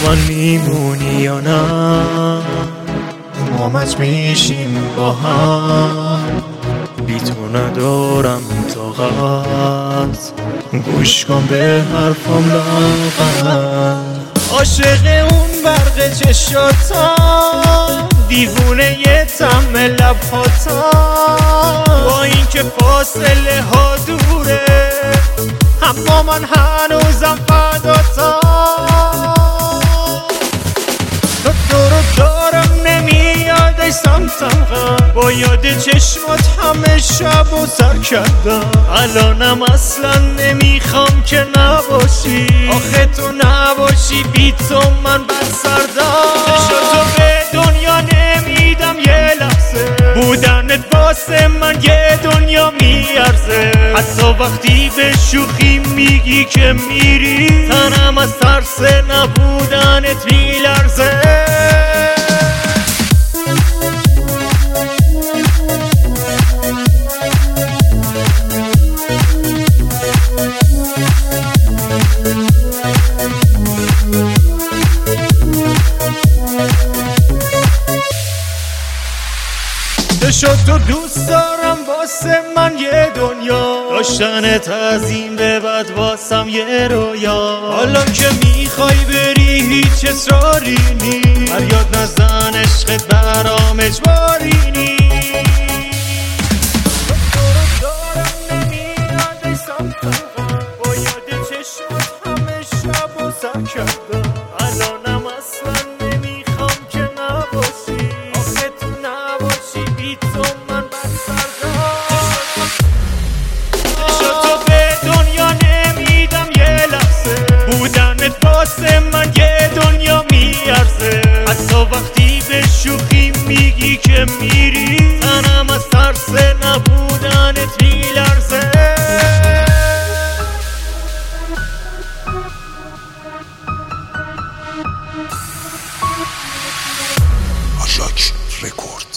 من میمونی یا نه مامت میشیم با هم، بی تو ندارم طاقت، گوش کن به حرفم لاغر. عاشق اون برق چشاتم، دیوونه یه تم لبهاتم، با این که فاصله ها دوره اما من هنوزم فداتم. تو دورو دارم نمیاد ای سمتم غم، با یاد چشمات همه شب و سر کردم. الانم اصلا نمیخوام که نباشی، آخه تو نباشی بی تو من بد سردم. چشاتو به دنیا نمیدم یه لحظه، بودنت واسه من یه دنیا میارزه. حتی وقتی به شوخی میگی که میری، تنم از ترس نبودنت میلرزه. چشاتو دوست دارم واسه من یه دنیا، داشتنت از این به بعد واسم یه رویا. حالا که میخوای بری هیچ اصراری نی، فریاد نزن عشقت برام اجباری نی. تو رو دارم نمیاد ای سمتم غم، با یاد چشمات همه شب و سر کردم. الانم اصلا نمیخوام که نباشی، آخه تو نباشی بی تو من بد سردم. چشاتو به دنیا نمیدم یه لحظه، بودنت واسه من یه دنیا میارزه. حتی وقتی به شوخی میگی که میری، تنم از ترس نبودنت میلرزه. آژاک رکورد.